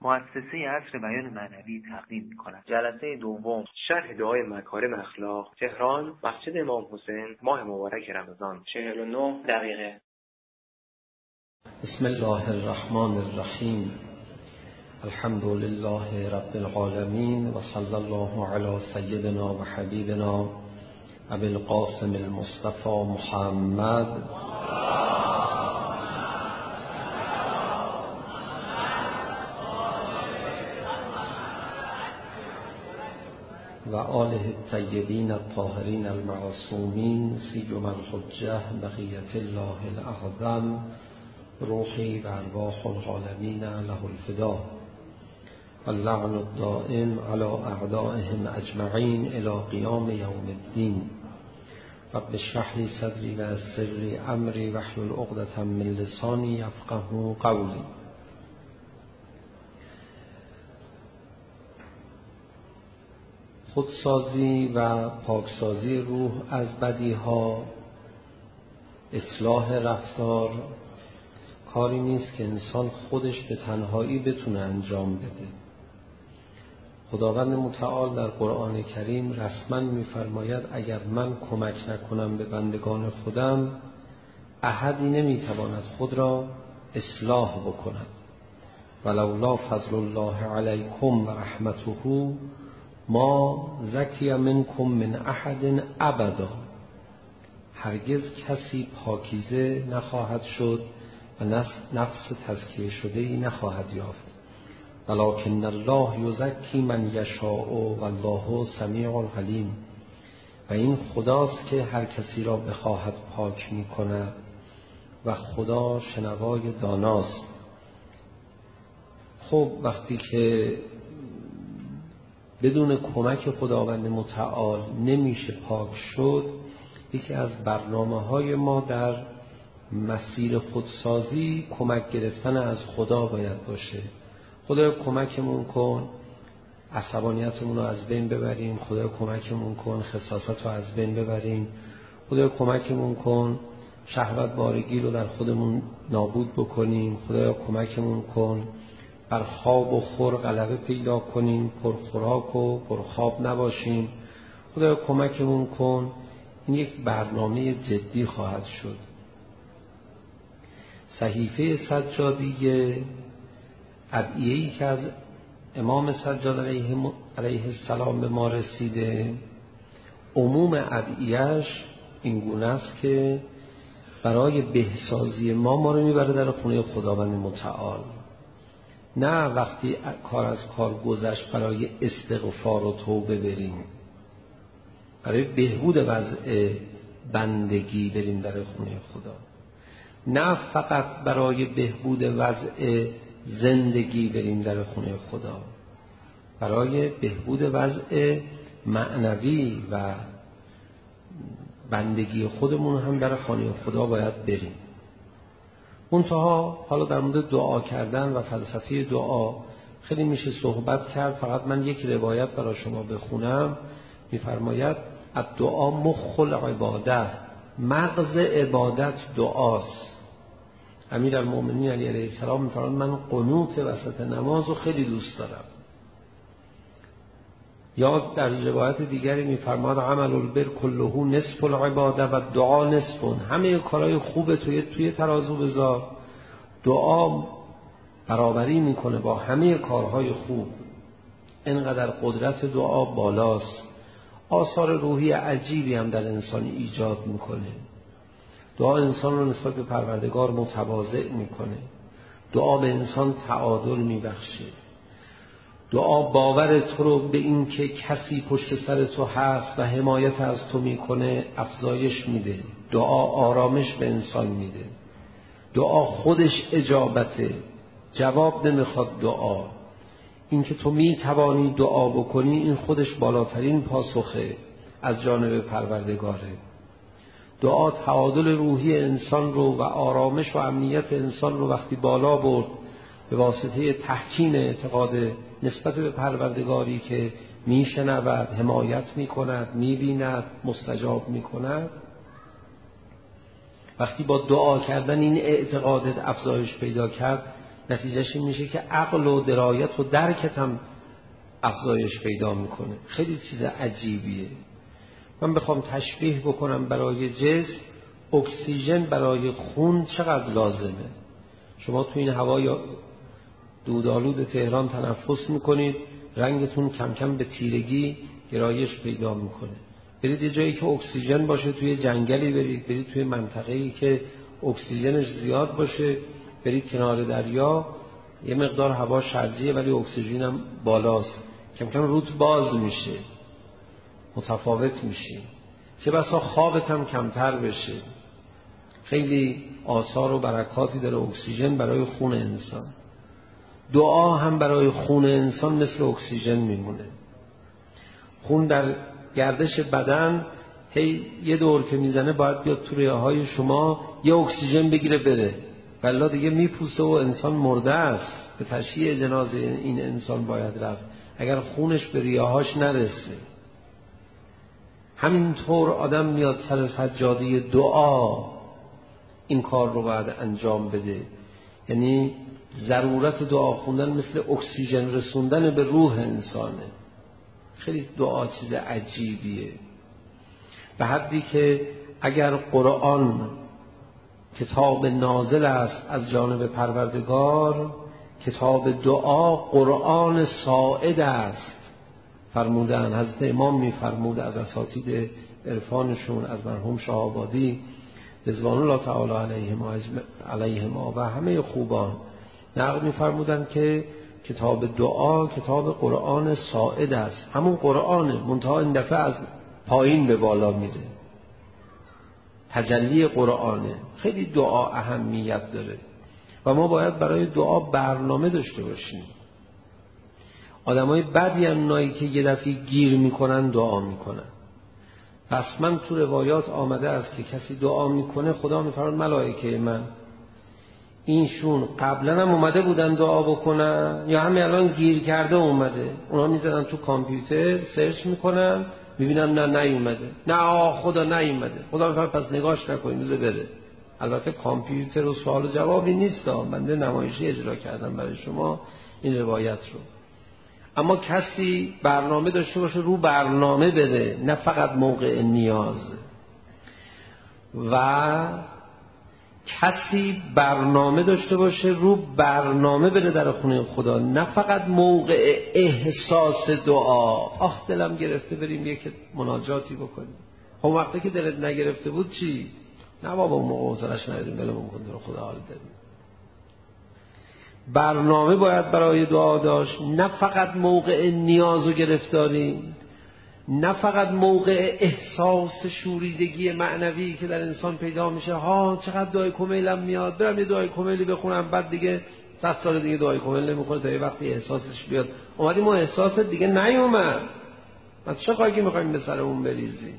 مؤسسه عصر بیان معنوی تقدیم می‌کند. جلسه دوم شرح دعای مکارم اخلاق، تهران، مسجد امام حسین، ماه مبارک رمضان، 49 دقیقه. بسم الله الرحمن الرحیم. الحمد لله رب العالمین و صلی الله علی سیدنا و حبیبنا ابی القاسم المصطفى محمد و آله الطیبین الطاهرین المعصومین سیما الحجة بقیة الله الاعظم روحی و ارواح العالمین له الفدا اللعن الدائم علی اعدائهم اجمعین الی قیام یوم الدین. رب اشرح لی صدری و یسر لی امری واحلل عقدة من لسانی یفقهوا قولی. خودسازی و پاکسازی روح از بدیها، اصلاح رفتار، کاری نیست که انسان خودش به تنهایی بتونه انجام بده. خداوند متعال در قرآن کریم رسما می‌فرماید اگر من کمک نکنم به بندگان خودم، احدی نمی‌تواند خود را اصلاح بکند. ولولا فضل الله علیکم و رحمته ما زکی منکم من احد ابدا. هرگز کسی پاکیزه نخواهد شد و نفس تزکیه شده‌ای نخواهد یافت. ولکن الله یزکی من یشاء والله سمیع علیم. و این خداست که هر کسی را بخواهد پاک می‌کند و خدا شنوای داناست. خب وقتی که بدون کمک خداوند متعال نمیشه پاک شد، یکی از برنامه‌های ما در مسیر خودسازی کمک گرفتن از خدا باید باشه. خدا کمکمون کن عصبانیتمون رو از بین ببریم، خدا کمکمون کن خساست رو از بین ببریم، خدا کمکمون کن شهوت بارگی رو در خودمون نابود بکنیم، خدا کمکمون کن بر خواب و خور غلبه پیدا کنیم، پرخوراک و پرخواب نباشیم، خدا کمکمون کن. این یک برنامه جدی خواهد شد. صحیفه سجادیه، ادعیه‌ای که از امام سجاد علیه السلام به ما رسیده، عموم ادعیه‌اش این گونه است که برای بهسازی ما رو میبره در خونه خداوند متعال. نه وقتی کار از کار گذشت برای استغفار و توبه بریم، برای بهبود وضع بندگی بریم در خونه خدا. نه فقط برای بهبود وضع زندگی بریم در خونه خدا، برای بهبود وضع معنوی و بندگی خودمون هم در خانه خدا باید بریم. منتها حالا در مورد دعا کردن و فلسفه دعا خیلی میشه صحبت کرد. فقط من یک روایت برای شما بخونم. میفرماید الدعا مخ العباده، مغز عبادت دعاست. امیرالمومنین علی علیه السلام میفرماید من قنوت وسط نماز رو خیلی دوست دارم. یا در روایت دیگری میفرماید عمل البر کله نصف العباده و دعا نصف. همه کارهای خوب توی ترازو بذار، دعا برابری میکنه با همه کارهای خوب. اینقدر قدرت دعا بالاست. آثار روحی عجیبی هم در انسان ایجاد میکنه. دعا انسان رو نسبت به پروردگار متواضع میکنه. دعا به انسان تعادل میبخشه. دعا باور تو رو به این که کسی پشت سر تو هست و حمایت از تو میکنه افزایش میده. دعا آرامش به انسان میده. دعا خودش اجابته، جواب نمیخواد دعا. این که تو میتوانی دعا بکنی این خودش بالاترین پاسخه از جانب پروردگاره. دعا تعادل روحی انسان رو و آرامش و امنیت انسان رو وقتی بالا برد به واسطه تحکیم اعتقاد نسبت به پروردگاری که میشنود، حمایت میکند، میبیند، مستجاب میکند، وقتی با دعا کردن این اعتقادت افزایش پیدا کرد نتیجهش این میشه که عقل و درایت و درکت هم افزایش پیدا میکنه. خیلی چیز عجیبیه. من بخوام تشبیه بکنم برای جسم، اکسیژن برای خون چقدر لازمه. شما تو این هوای دودآلود تهران تنفس میکنید، رنگتون کم کم به تیرگی گرایش پیدا میکنه. برید یه جایی که اکسیژن باشه، توی جنگلی برید توی منطقه‌ای که اکسیژنش زیاد باشه، برید کنار دریا، یه مقدار هوا شرجیه ولی اکسیژن هم بالاست، کم کم روت باز میشه، متفاوت میشه. چه بسا خوابت هم کمتر بشه. خیلی آثار و برکاتی داره اکسیژن برای خون انسان. دعا هم برای خون انسان مثل اکسیژن میمونه. خون در گردش بدن هی یه دور که میزنه باید بیاد تو ریه‌های شما یه اکسیژن بگیره بره، والله دیگه میپوسه و انسان مرده است. به تشییع جنازه این انسان باید رفت اگر خونش به ریه‌هاش نرسه. همینطور آدم میاد سر سجاده دعا این کار رو باید انجام بده. یعنی ضرورت دعا خوندن مثل اکسیژن رسوندن به روح انسانه. خیلی دعا چیز عجیبیه، به حدی که اگر قرآن کتاب نازل است از جانب پروردگار، کتاب دعا قرآن صاعد است. فرمودن حضرت امام میفرمود از اساتید عرفانشون، از مرحوم شاه آبادی رضوان الله تعالی علیهم و همه خوبان نقل میفرمودن که کتاب دعا کتاب قرآن صاعد است. همون قرآنه، منتها این دفعه از پایین به بالا میره، تجلی قرآنه. خیلی دعا اهمیت داره و ما باید برای دعا برنامه داشته باشیم. آدمای بدی هم اونایی که یه دفعه گیر میکنن دعا میکنن. پس من تو روایات آمده است که کسی دعا میکنه خدا میفرماید ملائکه من اینشون قبلا هم اومده بودن دعا بکنن یا همین الان گیر کرده اومده؟ اونا میزنن تو کامپیوتر سرچ میکنن میبینن نه نیومده، نه خدا نیومده. خدا میفرماید پس نگاش نکنید بذار بره. البته کامپیوتر و سوال و جوابی نیست، بنده نمایشی اجرا کردم برای شما این روایت رو. اما کسی برنامه داشته باشه رو برنامه بره، نه فقط موقع نیاز. و کسی برنامه داشته باشه رو برنامه بره در خونه خدا، نه فقط موقع احساس دعا. آخ دلم گرفته بریم یک مناجاتی بکنیم. خب وقتی که دلت نگرفته بود چی؟ نه بابا اون موقع حوصله‌اش نداریم بلمون کن رو خدا حال داریم. برنامه باید برای دعا داشت، نه فقط موقع نیاز و گرفتاری، نه فقط موقع احساس شوریدگی معنوی که در انسان پیدا میشه. ها چقدر دعای کمیلم میاد، برم یه دعای کمیلی بخونم، بعد دیگه 100 سال دیگه دعای کمیل نمیخونه تا یه وقتی احساسش بیاد. اومدیم ما احساس دیگه نیومد، ما چه خاکی میخوایم به سرمون بریزیم؟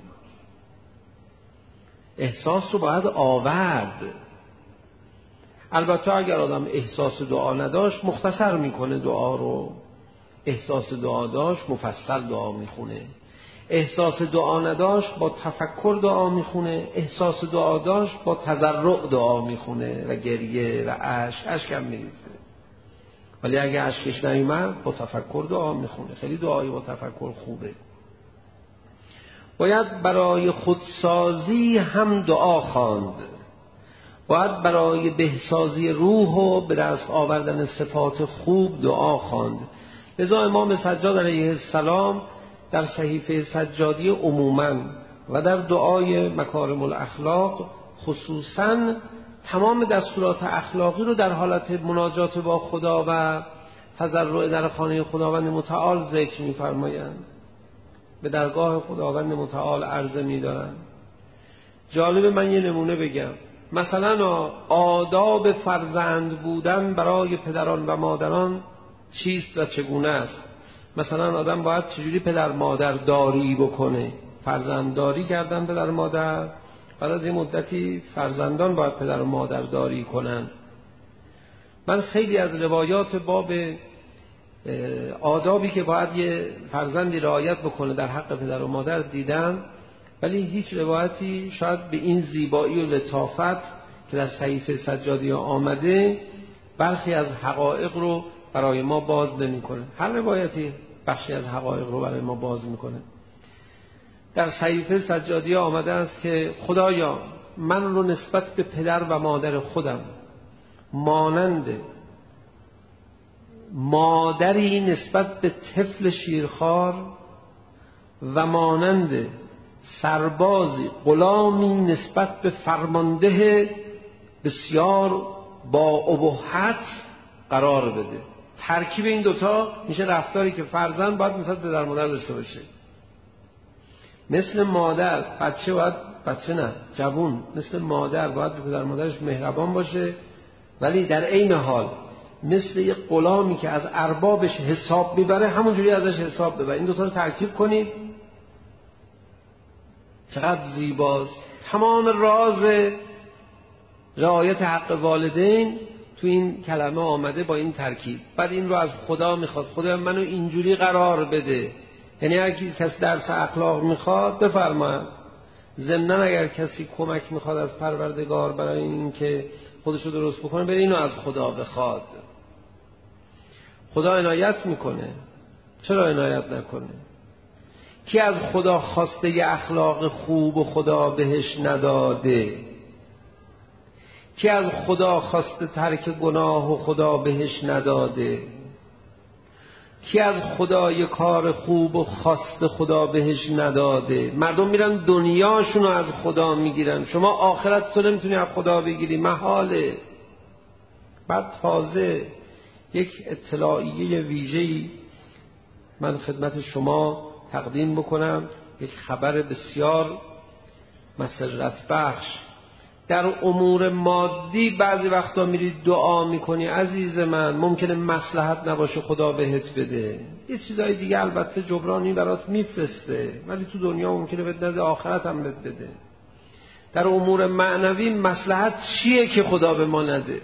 احساس رو باید آورد. البته اگر آدم احساس دعا نداشت مختصر میکنه دعا رو، احساس دعا داشت مفصل دعا میخونه، احساس دعا نداشت با تفکر دعا میخونه، احساس دعا داشت با تضرع دعا میخونه و گریه و اشکم میریزه. ولی اگه اشکش نیومد با تفکر دعا میخونه. خیلی دعایی با تفکر خوبه. باید برای خودسازی هم دعا خواند، باید برای بهسازی روح و به دست آوردن صفات خوب دعا خواند. لذا امام سجاد علیه السلام در صحیفه سجادی عموماً و در دعای مکارم الاخلاق خصوصاً تمام دستورات اخلاقی رو در حالت مناجات با خدا و تضرع در خانه خداوند متعال ذکر می‌فرمایند، به درگاه خداوند متعال عرضه می‌دارند. جالب من یه نمونه بگم. مثلا آداب فرزند بودن برای پدران و مادران چیست و چگونه است؟ مثلا آدم باید چجوری پدر مادر داری بکنه؟ فرزندداری کردن پدر مادر، بعد از این مدتی فرزندان باید پدر و مادر داری کنن. من خیلی از روایات باب آدابی که باید یه فرزندی رعایت بکنه در حق پدر و مادر دیدم، ولی هیچ روایتی شاید به این زیبایی و لطافت که در صحیفه سجادی آمده برخی از حقایق رو برای ما باز نمی‌کنه. هر روایتی بخشی از حقایق رو برای ما باز می‌کنه. در صحیفه سجادیه آمده است که خدایا من رو نسبت به پدر و مادر خودم مانند مادری نسبت به طفل شیرخوار و مانند سربازی غلامی نسبت به فرمانده بسیار با ابهت قرار بده. ترکیب این دوتا میشه رفتاری که فرزند باید مثل پدر مادر داشته باشه. مثل مادر جوون مثل مادر باید به پدر مادرش مهربان باشه، ولی در عین حال مثل یک غلامی که از اربابش حساب میبره همونجوری ازش حساب ببره. این دوتا رو ترکیب کنید چقدر زیباست. تمام راز رعایت حق والدین تو این کلمه آمده با این ترکیب. بعد این رو از خدا میخواد، خدا منو اینجوری قرار بده. یعنی اگر کسی درس اخلاق میخواد بفرماید. ضمناً اگر کسی کمک میخواد از پروردگار برای این که خودشو درست بکنه بره اینو از خدا بخواد. خدا عنایت میکنه، چرا عنایت نکنه؟ کی از خدا خواسته ی اخلاق خوب و خدا بهش نداده؟ کی از خدا خواسته ترک گناه و خدا بهش نداده؟ کی از خدا یه کار خوب و خواسته خدا بهش نداده؟ مردم میرن دنیاشونو از خدا میگیرن، شما آخرت تو نمیتونی از خدا بگیری، محاله. بعد تازه یک اطلاعیه ویژه‌ای من خدمت شما تقدیم بکنم، یک خبر بسیار مسرت بخش. در امور مادی بعضی وقتا میری دعا میکنی عزیز من، ممکنه مصلحت نباشه خدا بهت بده، یه چیزای دیگه البته جبرانی برات میفرسته، ولی تو دنیا ممکنه بهت نده، آخرت هم بهت بده. در امور معنوی مصلحت چیه که خدا به ما نده؟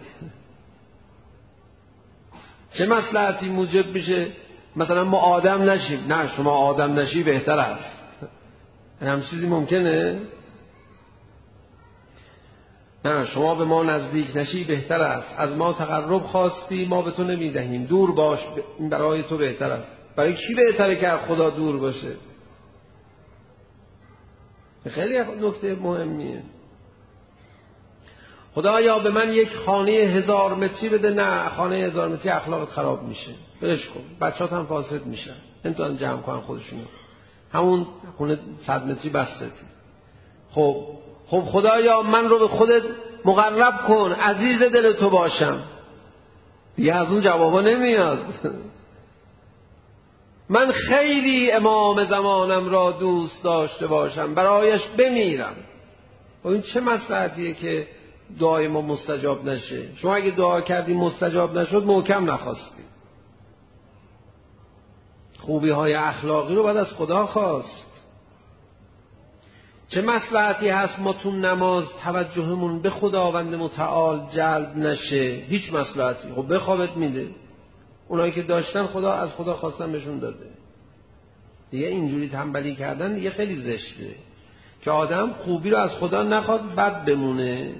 چه مصلحتی موجب میشه مثلا ما آدم نشیم؟ نه شما آدم نشی بهتر است. هم چیزی ممکنه؟ نه شما به ما نزدیک نشی بهتر است. از ما تقرب خواستی ما به تو نمیدهیم، دور باش برای تو بهتر است. برای کی بهتره که خدا دور باشه؟ خیلی نکته مهمیه. خدایا به من یک خانه 1000 متری بده. نه خانه 1000 متری اخلاقت خراب میشه، برش کن، بچه‌ات هم فاسد میشن، نمیتونن جمع کنن خودشونو، همون خونه 100 متری بسته. خب خدایا من رو به خودت مقرب کن، عزیز دل تو باشم. دیگه از اون جوابا نمیاد. من خیلی امام زمانم را دوست داشته باشم، برایش بمیرم. و این چه مصلحتیه که دعای ما مستجاب نشه؟ شما اگه دعا کردی مستجاب نشد محکم نخواستی. خوبی های اخلاقی رو باید از خدا خواست. چه مصلحتی هست ما تو نماز توجهمون به خداوند متعال جلب نشه؟ هیچ مصلحتی. خب بخوابت میده. اونایی که داشتن خدا از خدا خواستن بهشون داده. دیگه اینجوری تنبلی کردن دیگه خیلی زشته که آدم خوبی رو از خدا نخواد بد بمونه.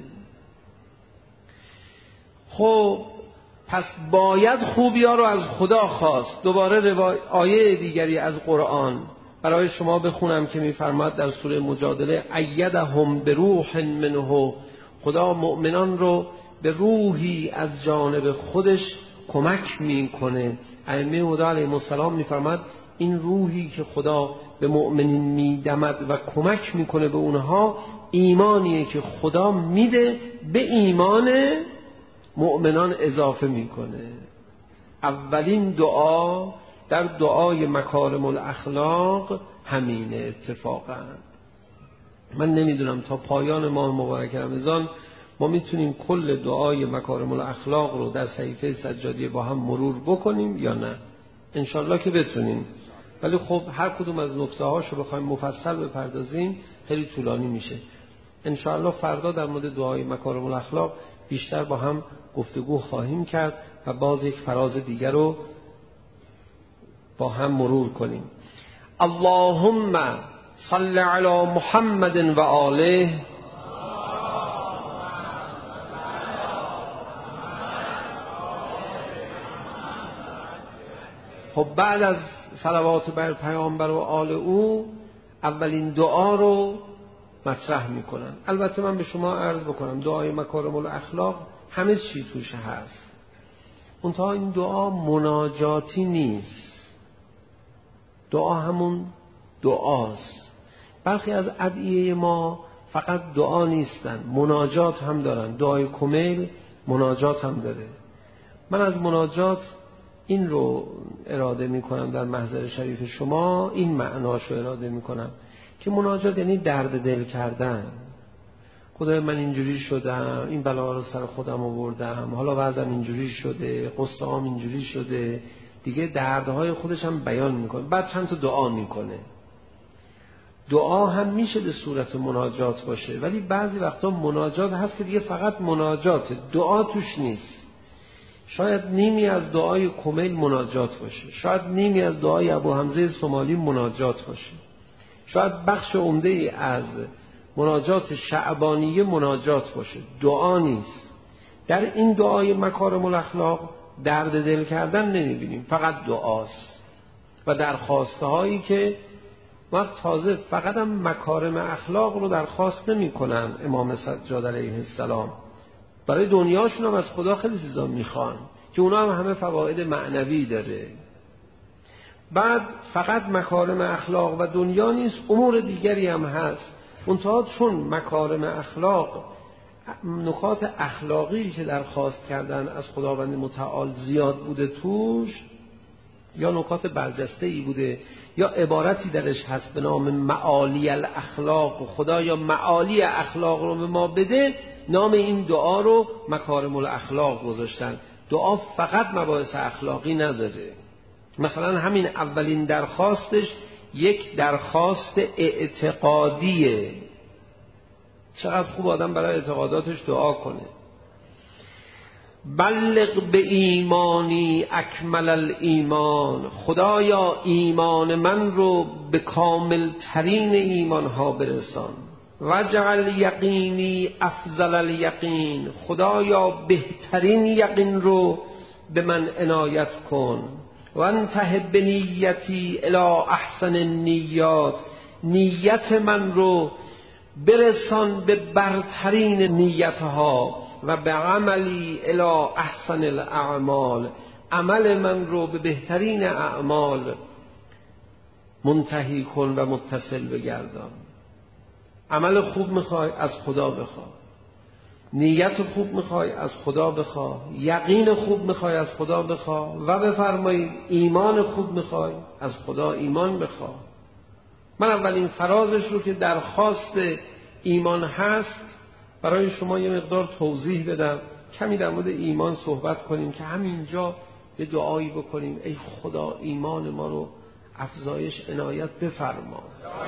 خب پس باید خوبی ها رو از خدا خواست. دوباره آیه دیگری از قرآن برای شما بخونم که میفرماد در سوره مجادله ایدهم بروح منه، خدا مؤمنان رو به روحی از جانب خودش کمک میکنه. ائمه هدی علیهم السلام میفرماد این روحی که خدا به مؤمنین میدمد و کمک میکنه به اونها ایمانیه که خدا میده به ایمان مؤمنان اضافه میکنه. اولین دعا در دعای مکارم الاخلاق همینه. اتفاقا من نمیدونم تا پایان ماه مبارک رمضان ما میتونیم کل دعای مکارم الاخلاق رو در صحیفه سجادیه با هم مرور بکنیم یا نه. انشالله که بتونیم، ولی خب هر کدوم از نکته هاشو بخوایم مفصل بپردازیم خیلی طولانی میشه. انشالله فردا در مورد دعای مکارم الاخلاق بیشتر با هم گفتگو خواهیم کرد و باز یک فراز دیگر رو با هم مرور کنیم. اللهم صل علی محمد و آله خب بعد از صلوات بر پیامبر و آل او اولین دعا رو مطرح میکنن. البته من به شما عرض بکنم دعای مکارم الاخلاق همه چی توش هست، منتها این دعا مناجاتی نیست، دعا همون دعاست. برخی از ادعیه ما فقط دعا نیستن، مناجات هم دارن. دعای کمیل مناجات هم داره. من از مناجات این رو اراده میکنم در محضر شریف شما، این معناش رو اراده میکنم که مناجات یعنی درد دل کردن. خدای من اینجوری شدم، این بلا رو سر خودم آوردم، حالا وضعم اینجوری شده، قصه‌ام اینجوری شده، دیگه دردهای خودش هم بیان میکنه. بعد چند تا دعا میکنه. دعا هم میشه به صورت مناجات باشه، ولی بعضی وقتا مناجات هست که دیگه فقط مناجاته، دعا توش نیست. شاید نیمی از دعای کمیل مناجات باشه، شاید نیمی از دعای ابو حمزه صومالی مناجات باشه، شاید بخش عمده از مناجات شعبانیه مناجات باشه، دعا نیست. در این دعای مکارم الاخلاق درد دل کردن نمیبینیم، فقط دعاست و درخواسته هایی که وقت تازه فقط هم مکارم اخلاق رو درخواست نمی کنن. امام سجاد علیه السلام برای دنیاشون هم از خدا خیلی چیزا میخوان که اونا هم همه فواید معنوی داره. بعد فقط مکارم اخلاق و دنیا نیست، امور دیگری هم هست. منتها چون مکارم اخلاق نکات اخلاقی که درخواست کردن از خداوند متعال زیاد بوده توش، یا نکات برجسته‌ای بوده، یا عبارتی درش هست به نام معالی الاخلاق، خدا یا معالی اخلاق رو به ما بده، نام این دعا رو مکارم الاخلاق گذاشتن. دعا فقط مباحث اخلاقی نداره. مثلا همین اولین درخواستش یک درخواست اعتقادیه. چقدر خوب آدم برای اعتقاداتش دعا کنه. بلغ به ایمانی اکمل الایمان، خدایا ایمان من رو به کامل ترین ایمان ها برسان. وجعل یقینی افضل الیقین، خدایا بهترین یقین رو به من عنایت کن. و انتهی به نیتی الی احسن النیات، نیت من رو برسان به برترین نیتها. و به عملی الی احسن الاعمال، عمل من رو به بهترین اعمال منتهی کن و متصل بگردان. عمل خوب میخوای از خدا بخواه، نیت خوب میخوای از خدا بخواه، یقین خوب میخوای از خدا بخواه، و بفرمایید ایمان خوب میخوای از خدا ایمان بخواه. من اولین فرازش رو که درخواست ایمان هست برای شما یه مقدار توضیح بدم، کمی در مورد ایمان صحبت کنیم که همینجا یه دعایی بکنیم ای خدا ایمان ما رو افزایش عنایت بفرما.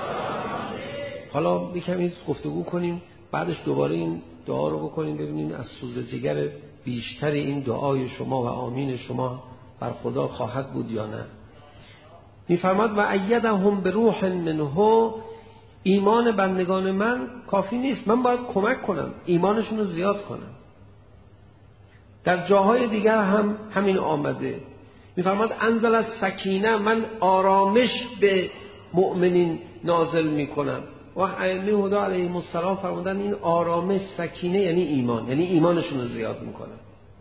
حالا کمی گفتگو کنیم، بعدش دوباره این دعا رو بکنیم ببینیم از سوز جگر بیشتر این دعای شما و آمین شما بر خدا خواهد بود یا نه. میفرماد و ایدهم بروح منه، ایمان بندگان من کافی نیست، من باید کمک کنم، ایمانشون رو زیاد کنم. در جاهای دیگر هم همین آمده. میفرماد انزل از سکینه، من آرامش به مؤمنین نازل میکنم. و ائمه هدا علیهم السلام فرمودن این آرامش سکینه یعنی ایمان، یعنی ایمانشون رو زیاد میکنم.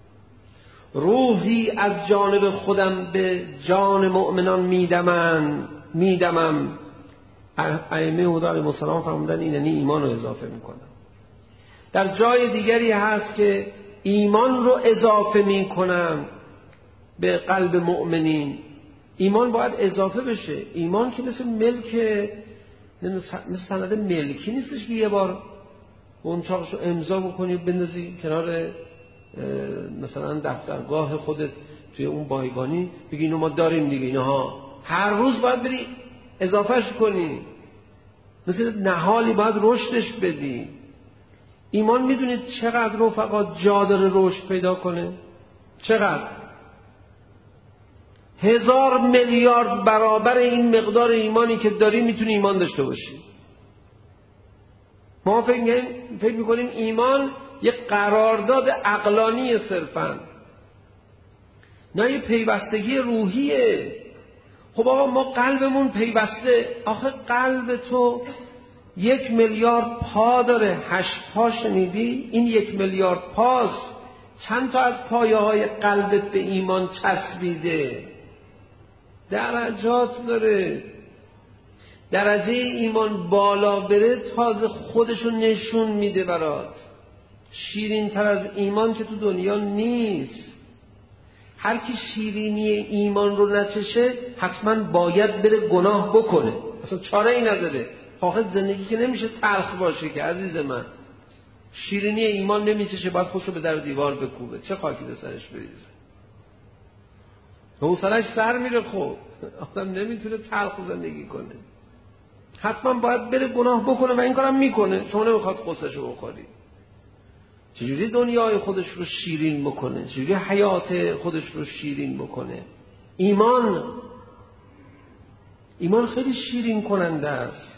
روحی از جانب خودم به جان مؤمنان میدمم. ائمه هدا علیهم السلام فرمودن این یعنی ایمان رو اضافه میکنم. در جای دیگری هست که ایمان رو اضافه میکنم به قلب مؤمنین. ایمان باید اضافه بشه. ایمان که مثل ملک، مثل سند ملکی نیستش که یه بار اون چاقشو امضا بکنی بندازی کنار مثلا دفترگاه خودت توی اون بایگانی بگی اینو ما داریم دیگه. اینها هر روز باید بری اضافهش کنی، مثل نهالی باید رشدش بدی. ایمان میدونید چقدر رفقا جا داره رشد پیدا کنه؟ چقدر؟ 1000 میلیارد برابر این مقدار ایمانی که داری میتونی ایمان داشته باشی. ما فکر میکنیم ایمان یک قرارداد عقلانی صرفاً، نه، یه پیوستگی روحیه. خب آقا ما قلبمون پیوسته، آخه قلب تو 1 میلیارد پا داره، 8 پا شنیدی؟ این 1 میلیارد پاست. چند تا از پایه های قلبت به ایمان چسبیده؟ درجات داره. درجه ایمان بالا بره تازه خودشو نشون میده برات. شیرین تر از ایمان که تو دنیا نیست. هر کی شیرینی ایمان رو نچشه حتما باید بره گناه بکنه، اصلا چاره ای نداره. فاقد زندگی که نمیشه تلخ باشه که عزیز من. شیرینی ایمان نمیچشه، باید خودشو به در دیوار بکوبه، چه خاکی به سرش بریزه. حوصله‌اش سر میره. خب آدم نمیتونه تلخ زندگی کنه، حتما باید بره گناه بکنه و این کارم میکنه. شما نمیخواد قصه‌شو بخوری. چجوری دنیای خودش رو شیرین بکنه؟ چجوری حیات خودش رو شیرین بکنه؟ ایمان خیلی شیرین کننده است.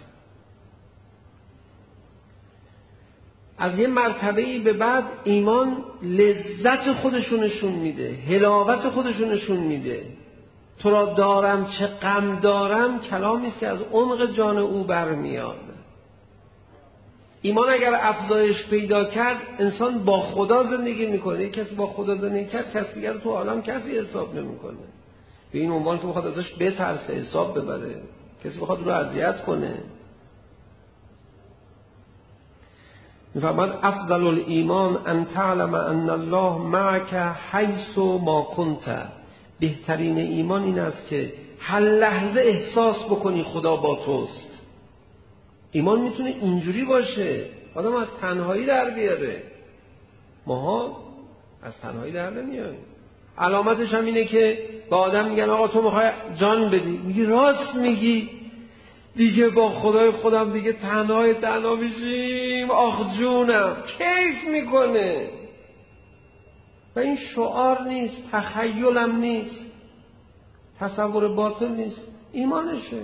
از یه مرتبه‌ای به بعد ایمان لذت خودشو نشون میده، حلاوت خودشو نشون میده. تو را دارم چه غم دارم کلامی است که از عمق جان او برمیاد. ایمان اگر افزایش پیدا کرد، انسان با خدا زندگی میکنه. کسی با خدا زندگی کرد، کسی دیگر تو عالم کسی حساب نمیکنه. به این عنوان که بخواد ازش بترسه، حساب ببره، کسی بخواد اون رو اذیت کنه. میفرماد افضل الایمان ان تعلم ان الله معك حیث ما کنت. بهترین ایمان این است که هر لحظه احساس بکنی خدا با توست. ایمان میتونه اینجوری باشه، آدم از تنهایی در بیاره. ماها از تنهایی در نمیاریم. علامتش هم اینه که به آدم میگن آقا تو میخوای جان بدی، میگی راست میگی دیگه، با خدای خودم دیگه تنها میشیم، آخ جونم. کیف میکنه. و این شعار نیست، تخیلم نیست، تصور باطل نیست، ایمانشه.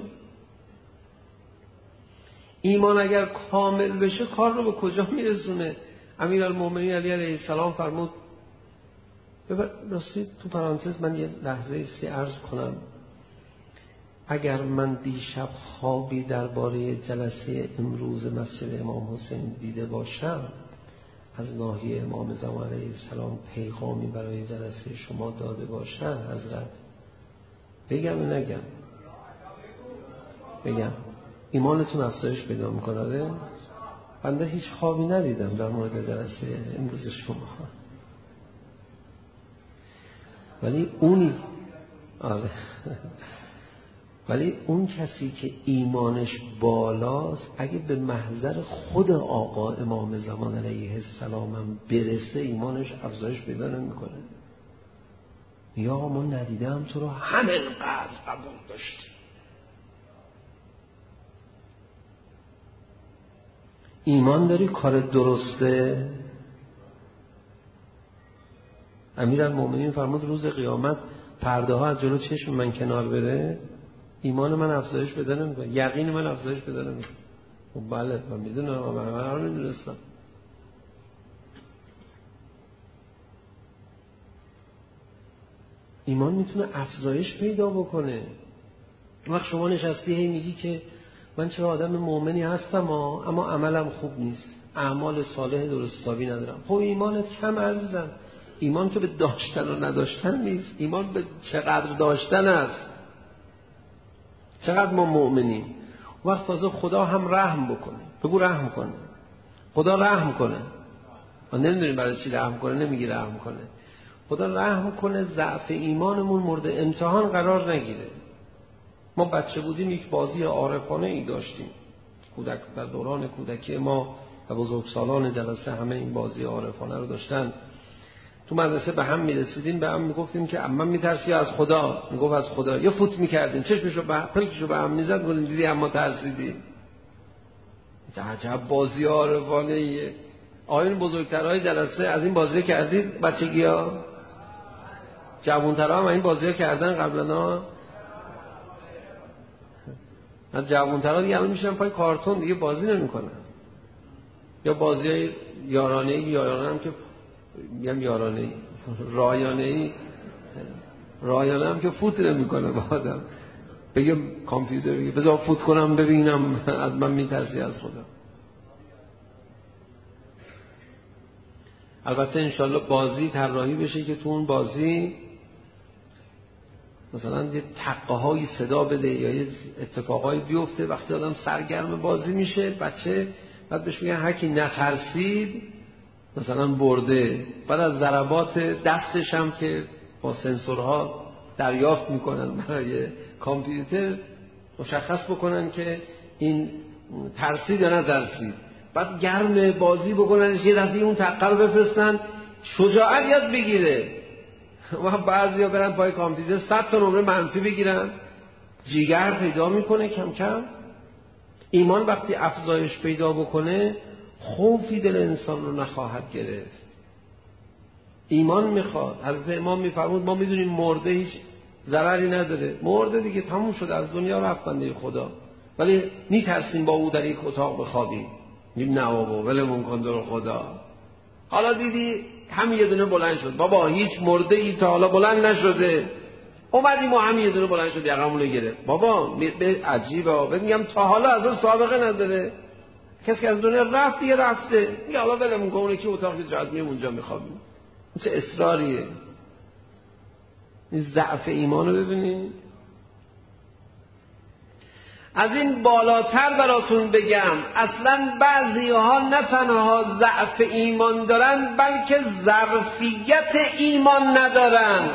ایمان اگر کامل بشه کار رو به کجا میرسونه؟ امیرالمومنین علی علیه السلام فرمود، راستی تو پرانتز من یه لحظه عرض کنم، اگر من دیشب خوابی درباره جلسه امروز مسجد امام حسین دیده باشم، از ناحیه امام زمان علیه السلام پیغامی برای جلسه شما داده باشم، حضرت بگم و نگم؟ بگم. ایمانتون افزایش پیدا میکنه. بنده هیچ خوابی ندیدم در مورد جلسه امروز شما، ولی ولی اون کسی که ایمانش بالاست اگه به محضر خود آقا امام زمان علیه السلام هم برسه، ایمانش افزایش پیدا نمیکنه. یا ما ندیدم تو رو همینقدر قبول داشتی. ایمان داری کار درسته؟ امیرالمومنین فرمود روز قیامت پرده ها از جلو چشم من کنار بره، ایمان من افزایش پیدا نمیکنه، یقین من افزایش پیدا نمیکنه. خب بله من میدونم، من رو میدونستم. ایمان میتونه افزایش پیدا بکنه. وقت شما نشستی هی میگی که من چرا آدم مؤمنی هستم اما عملم خوب نیست، اعمال صالح درست حسابی ندارم. خب ایمانت کم عزیزم. ایمان که به داشتن و نداشتن نیست، ایمان به چقدر داشتن است. چقدر ما مؤمنیم. وقت تازه خدا هم رحم بکنه. بگو رحم کنه. خدا رحم کنه. ما نمیدونیم برای چی رحم کنه، نمیگی رحم کنه. خدا رحم کنه ضعف ایمانمون مورد امتحان قرار نگیره. ما بچه بودیم یک بازی عارفانه ای داشتیم. در دوران کودکی ما و بزرگسالان جلسه همه این بازی عارفانه رو داشتن. تو مدرسه به هم میرسیدیم، به هم میگفتیم که عمم میترسی از خدا، میگفت از خدا، یا فوت میکردیم چشمشو پلکشو به هم میزد، گفتیم دیدی اما ترسیدی. عجب بازی عارفانه ایه. آیون بزرگترهای جلسه از این بازی کردید بچگی ها؟ جوانترها هم این بازی ها کردن قبلا؟ از جوانترها دیگه الان میشن پای کارتون دیگه بازی نمیکنن. یا بازی یارانه هم که میگم رایانه هم که فوت نمیکنه با آدم. بگه کامپیوتر بگه بذار فوت کنم ببینم از من میترسی از خدا. البته انشالله بازی طراحی بشه که تو اون بازی مثلا یه تقه‌های صدا بده یا یه اتفاقایی بیفته وقتی آدم سرگرم بازی میشه بچه بعد بهش میگن هر کی نترسید مثلا برده، بعد از ضربات دستش هم که با سنسورها دریافت میکنن برای کامپیوتر مشخص بکنن که این ترسید یا نترسید، بعد گرم بازی بکننش یه دفعه اون تقه رو بفرستن شجاعت یاد بگیره و بعضیا برن پای کامپیوتر 100 تا نمره منفی بگیرن. جیگر پیدا میکنه کم کم. ایمان وقتی افزایش پیدا بکنه خوفی دل انسان رو نخواهد گرفت. ایمان میخواد. حضرت امام میفرمود ما میدونیم مرده هیچ ضرری نداره، مرده دیگه تموم شده از دنیا رفت بنده خدا، ولی میترسیم با او در یک اتاق بخوابیم. میگیم نه بابا ولمون کن در خدا. حالا دیدی همین یه دونه بلند شد بابا هیچ مرده ای تا حالا بلند نشده، اومدیم و همین یه دونه بلند شد یقمون رو گرفت. بابا عجیبه. میگم تا حالا اصلا سابقه نداره، کسی که از دنیا رفت دیگه رفته. میگه حالا ولمون کن اون که اتاقی جزمیم اونجا میخوابیم. چه اصراریه. این ضعف ایمانو ببینید. از این بالاتر براتون بگم اصلا بعضی ها نه تنها ضعف ایمان دارن بلکه ظرفیت ایمان ندارن.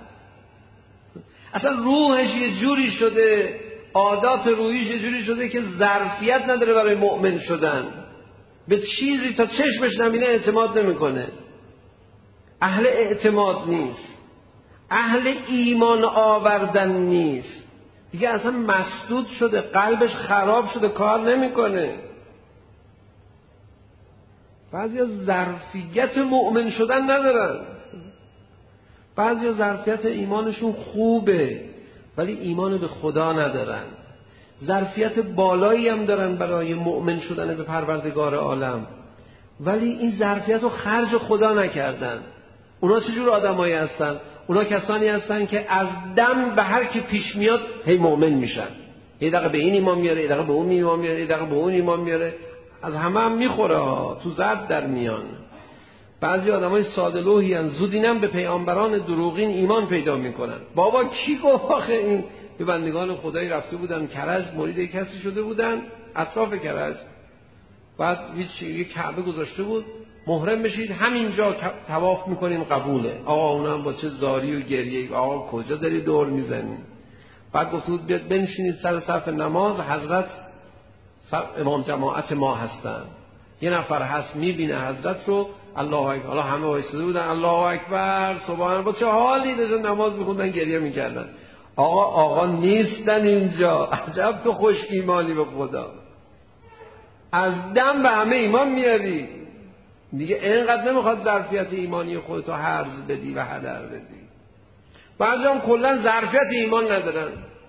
اصلا روحش یه جوری شده، عادات روحیش یه جوری شده که ظرفیت نداره برای مؤمن شدن. به چیزی تا چشمش نبینه اعتماد نمیکنه. اهل اعتماد نیست، اهل ایمان آوردن نیست، دیگه اصلا مسدود شده، قلبش خراب شده، کار نمیکنه. بعضیا ظرفیت مؤمن شدن ندارن، بعضیا ظرفیت ایمانشون خوبه ولی ایمان به خدا ندارن. ظرفیت بالایی هم دارن برای مؤمن شدن به پروردگار عالم ولی این ظرفیت رو خرج خدا نکردن. اونا چجور آدمایی هستن؟ اونا کسانی هستن که از دم به هر کی پیش میاد هی مؤمن میشن. یه دقیقه به این ایمان میاره، یه دقیقه به اون ایمان میاره، یه دقیقه به اون ایمان میاره، از همه هم میخوره، تو زرد در میان. بعضی آدمای ساده لوحی ان، زودینم به پیامبران دروغین ایمان پیدا میکنن. بابا کی گفت آخه این؟ به بندگان خدایی رفته بودن کرج، مرید کسی شده بودن اطراف کرج، بعد یه کعبه گذاشته بود محرم بشید همینجا طواف میکنیم قبوله. آقا اونم با چه زاری و گریه، آقا کجا داری دور میزنی؟ بعد گفت بود بیاد بنشینید سر صف نماز، حضرت امام جماعت ما هستن. یه نفر هست میبینه حضرت رو، الله اکبر. حالا همه وایساده بودن الله اکبر سبحان الله، با چه حالی داشتن نماز میخوندن گریه میکردن. آقا نیستن اینجا. عجب تو خوش ایمانی به خدا، از دم به همه ایمان میاری دیگه. اینقدر نمیخواد ظرفیت ایمانی خودتو هرز بدی و هدر بدی. بعضی هم کلا ظرفیت ایمان ندارن.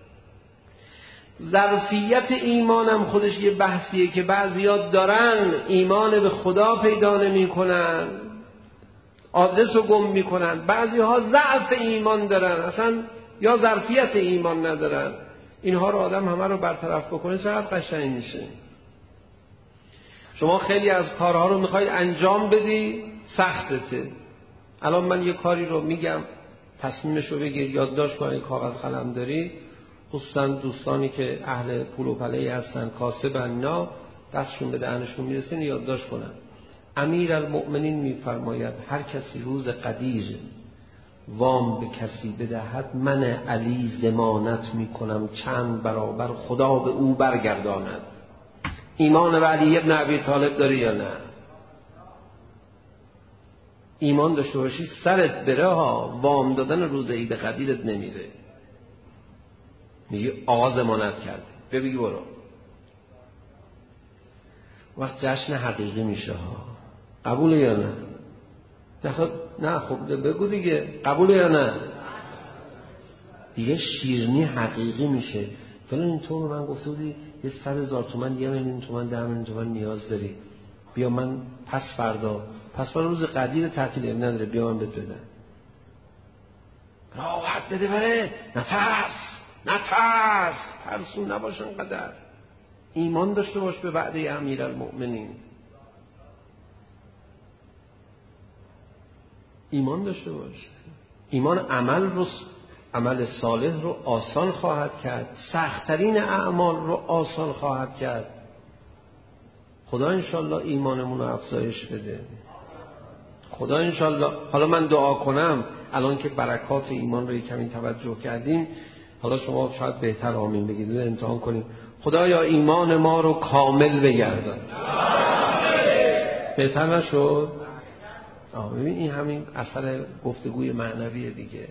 ظرفیت ایمانم خودش یه بحثیه که بعضی‌ها دارن ایمان به خدا پیدا نمی‌کنن، آدرس رو گم می‌کنن. بعضی‌ها ضعف ایمان دارن، اصلا یا ظرفیت ایمان ندارن. اینها رو آدم همه رو برطرف بکنه چقدر قشنگ میشه. شما خیلی از کارها رو میخواید انجام بدی، سختته. الان من یه کاری رو میگم، تصمیمش رو بگیر، یادداشت کن، کاغذ قلم داری، خصوصا دوستانی که اهل پول و پله‌ای هستن، کاسبن، اینا دستشون به دهنشون میرسه، یادداشت کنن. امیرالمؤمنین میفرماید هر کسی روز قدیر وام به کسی بدهد من علی ضمانت میکنم چند برابر خدا به او برگرداند. ایمان به علی ابن ابی طالب داری یا نه؟ ایمان داشته باشی سرت بره ها، وام دادن روز عید قدیرت نمیره. میگی آقا ضمانت کرد، بگی برو. وقت جشن حقیقی میشه ها. قبول یا نه؟ نه خب بگو دیگه قبول یا نه؟ دیگه شیرینی حقیقی میشه. فلان اینطور من گفته بودی یه 100,000 تومان، 1,000,000 تومان، 10,000,000 تومان نیاز داری، بیا من پس فردا روز قدیر تعطیل نداره، بیا من بهت بدم. راحت بده بره، نفس نه ترسون نباش انقدر. ایمان داشته باش به وعده امیرالمؤمنین. ایمان داشته باش. ایمان عمل صالح رو آسان خواهد کرد، سخت‌ترین اعمال رو آسان خواهد کرد. خدا انشالله ایمانمون رو افزایش بده. خدا انشالله. حالا من دعا کنم الان که برکات ایمان رو کمی توجه کردیم، حالا شما شاید بهتر آمین بگید، امتحان کنیم. خدایا ایمان ما رو کامل بگردان. بهتر نشد؟ ببین این همین اثر گفتگوی معنویه دیگه.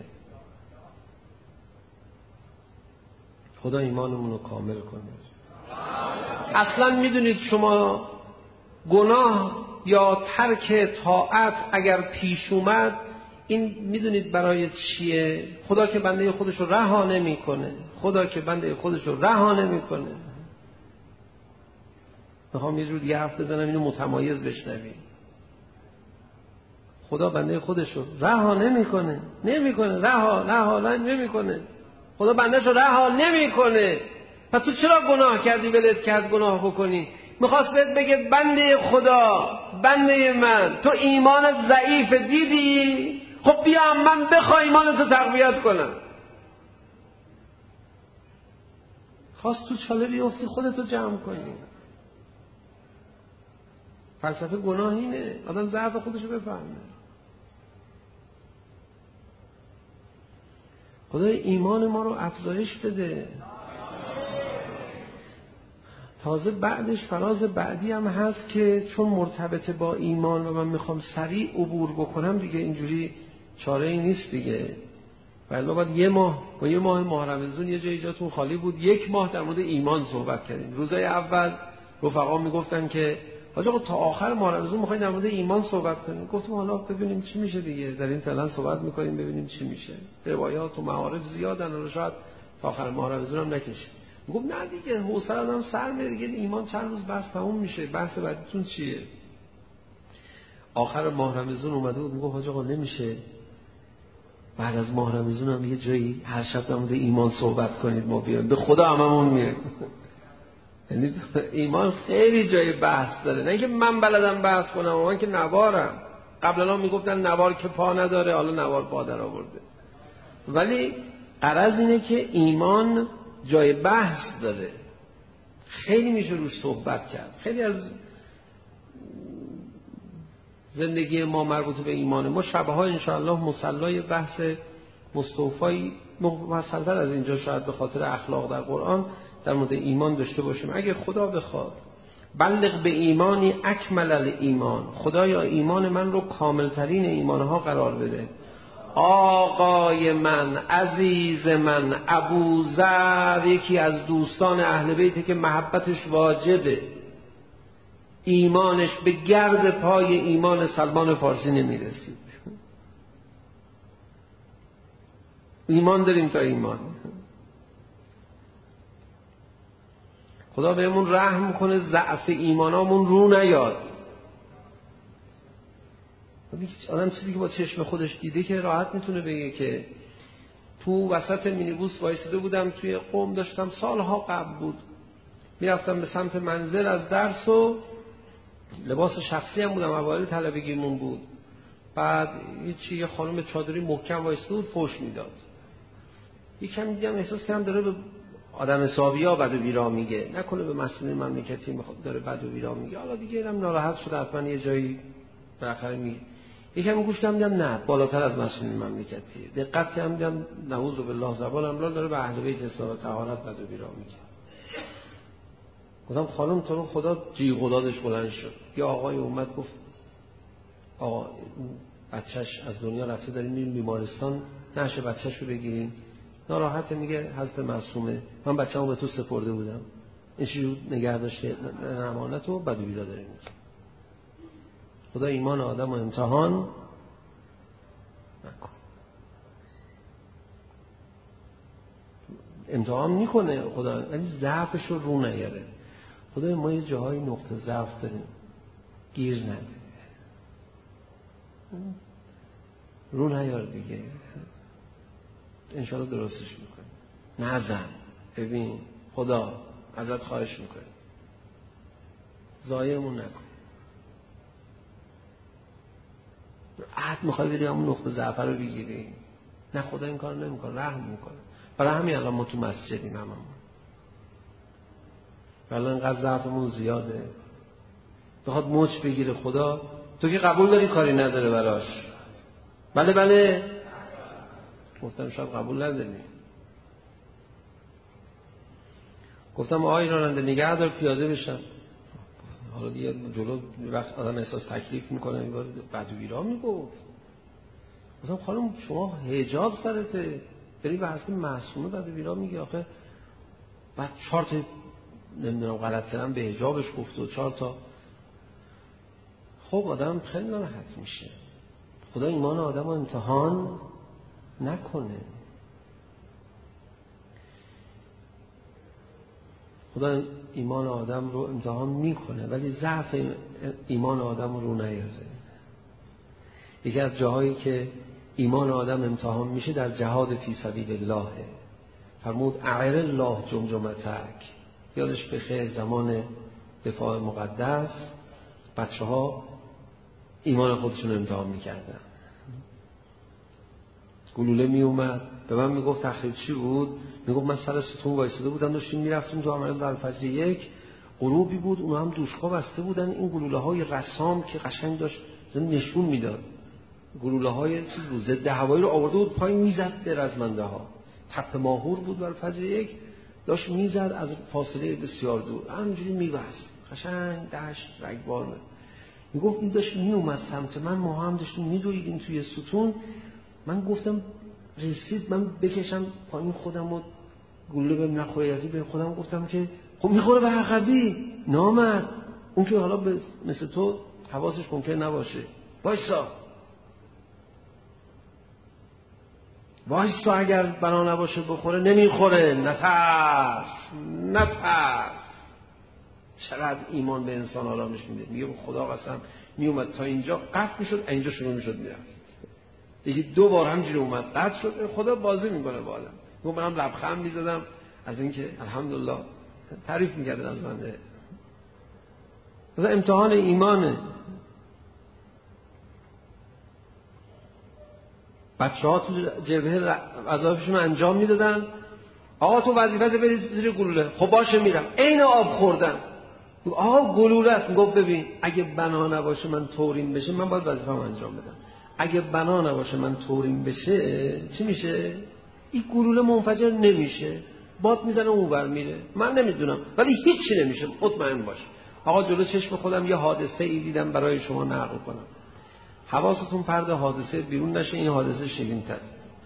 خدا ایمانمون رو کامل کنه. اصلا میدونید شما گناه یا ترک طاعت اگر پیش اومد، این میدونید برای چیه؟ خدا که بنده خودش رو رها نمیکنه. خدا که بنده خودش رو رها نمیکنه. میخوام یه جور دیگه حرف بزنم اینو متمایز بشنوید. خدا بنده خودش رو رها نمیکنه. رها نمیکنه. خدا بنده‌ش رو رها نمیکنه. پس تو چرا گناه کردی ولت کرد گناه بکنی؟ میخواست بهت بگه بنده خدا، بنده من، تو ایمانت ضعیف دیدی؟ خب بیا من بخوای ایمانتو تقویت کنم. خواست تو چاله بیفتی خودتو جمع کنی. فلسفه گناه اینه، آدم ضعف خودشو بفهمه. خدای ایمان ما رو افزایش بده. تازه بعدش فراز بعدی هم هست که چون مرتبط با ایمان و من میخوام سریع عبور بکنم دیگه، اینجوری چاره ای نیست دیگه. ولی بعد یه ماه ماه رمضان یه جای جاتون خالی بود، 1 ماه در مورد ایمان صحبت کردیم. روزای اول رفقا میگفتن که حاج آقا تا آخر ماه رمضان میخوایم در مورد ایمان صحبت کنیم. گفتم حالا ببینیم چی میشه دیگه، در این فعلا صحبت میکنیم ببینیم چی میشه. روایات و معارف زیادن و شاید تا آخر ماه رمضان هم نکشیم. میگم نه دیگه حوصله آدم سر میره دیگه، ایمان چند روز بس تموم میشه. بحث بعدیتون چیه؟ آخر ماه رمضان اومده بود میگم حاج آقا نمیشه بعد از ماه رمضان هم یه جایی هر شب در مورد ایمان صحبت کنید ما بیایم. به خدا هممون میره. یعنی ایمان خیلی جای بحث داره. نه اینکه من بلدم بحث کنم، من که نوارم. قبلا میگفتن نوار که پا نداره، حالا نوار پا در آورده. ولی غرض اینه که ایمان جای بحث داره، خیلی میشه روش صحبت کرد. خیلی از زندگی ما مربوط به ایمانه. ما شبها انشاءالله مصلای بحث مستوفایی مفصل‌تر از اینجا شاید به خاطر اخلاق در قرآن در مورد ایمان داشته باشیم اگه خدا بخواد. بلغ به ایمانی اکمل الایمان. خدایا ایمان من رو کاملترین ایمانها قرار بده. آقای من، عزیز من، ابوذر یکی از دوستان اهل بیت که محبتش واجبه، ایمانش به گرد پای ایمان سلمان فارسی نمیرسید. ایمان داریم تا ایمان. خدا بهمون رحم کنه ضعف ایمانامون رو نیاد. آدم چیزی که با چشم خودش دیده که راحت میتونه بگه که تو وسط مینیبوس وایسیده بودم توی قم، داشتم سالها قبل بود میرفتم به سمت منزل از درس و لباس شخصی هم بودم، اوایل طلبگیمون بود. بعد یه خانم چادری محکم وایسیده بود فحش میداد. یکم دیدم احساس کردم داره به آدم حسابیا بد و بیرا میگه، نکنه به مسئول مملکتی داره بد و بیرا میگه. حالا دیگه اینم ناراحت شده حتما یه جایی بالاخره میگه. یکم گوش کردم نه بالاتر از مسئول مملکتی. دقت کردم نعوذ بالله زبانم لا داره به اهل بیت اصلاح طهارت بد و بیرا میگه. گفتم خانم تو رو خدا جیغ و دادش بلند شد. یه آقای اومد گفت آقا بچهش از دنیا رفته، داریم میریم بیمارستان، نشه بچهشو بگیریم. ناراحته، میگه حضرت معصومه من بچه‌مو به تو سپرده بودم، این چیزو نگه داشته امانتو بد و بیرا داره. خدا ایمان آدمو امتحان نکن. امتحان میکنه خدا، ولی ضعفش رو نیاره. خدا ما یه جاهای نقطه ضعف داریم، گیر نده، رو نیار دیگه، انشاءالله درستش میکنه. نزن. ببین خدا ازت خواهش میکنه ضایعمون نکن. عهد میخوای بری همون نقطه ضعف رو بگیری، نه خدا این کار نمیکنه، رحم میکنه. برای همین الان ما تو مسجدیم هممون، ولی اینقدر ضعفمون زیاده. بخواد مچ بگیره خدا، تو که قبول داری کاری نداره براش. بله گفتم شاید قبول نداری. گفتم آقای راننده نگه دار پیاده بشم. حالا دیگه جلو وقت آدم احساس تکلیف میکنه میباره بدویرا میگفت. گفتم خانم شما حجاب سرته بری به حسب معصومه بدویرا میگی آخه. بعد 4 تا نمیدونم غلط کردم به حجابش گفت و 4 تا. خب آدم خیلی ناراحت میشه. خدا ایمان آدم رو امتحان نکنه. خدا ایمان آدم رو امتحان میکنه ولی ضعف ایمان آدم رو نیاره. یکی از جاهایی که ایمان آدم امتحان میشه در جهاد فی سبیل الله. فرمود اعر الله جمجمتک. یادش بخیر زمان دفاع مقدس بچه ها ایمان خودشون امتحان میکردن. گلوله میومد به من میگفت تخریب چی بود؟ میگفت من سر ستون وایساده بودم داشتیم میرفتیم تو عملیات برفجر 1 غروبی بود، اونها هم دوشکا بسته بودن. این گلوله های رسام که قشنگ داشت نشون میداد، گلوله های چیز بود ضد هوایی رو آورده بود پای میزد به رزمنده ها. تپه ماهور بود برفجر 1 داشت میزد از فاصله بسیار دور همینجوری میبست قشنگ دشت رگبار. میگفت این داشت میومد سمت من، ما هم داشتیم میدویدیم توی ستون. من گفتم رسید من بکشم پایین خودم و گلوله بهم نخوره. به خودم گفتم که خب میخوره به عقبی نامرد. اون که حالا مثل تو حواسش ممکن نباشه. وایسا اگر بنا نباشه بخوره نمیخوره. نترس. چقدر ایمان به انسان آرامش میده. میگه خدا قسم میومد تا اینجا قطع میشد اینجا شروع میشد میرفت. دیگه 2 بار همینجوری اومد قطع شد. خدا بازی میکنه با آدم. میگم منم لبخند میزدم از اینکه الحمدلله تعریف میکردن از بنده. مثلا امتحان ایمانه. بچه‌ها تو جبهه وظایفشون انجام میدادن. آقا تو وظیفت برید زیر گلوله. خب باشه میرم. عین آب خوردن. آقا گلوله است. میگفت ببین اگه بنا نباشه من تورین بشه من باید وظیفه‌مو انجام بدم. اگه بنا نباشه من تورین بشه چی میشه؟ این گلوله منفجر نمیشه. باد میزنه اونور میره. من نمیدونم ولی هیچی نمیشه مطمئن باش. آقا جلو چشم خودم یه حادثه ای دیدم برای شما نقل کنم. حواستون پرد حادثه بیرون نشه. این حادثه شیرین‌تر.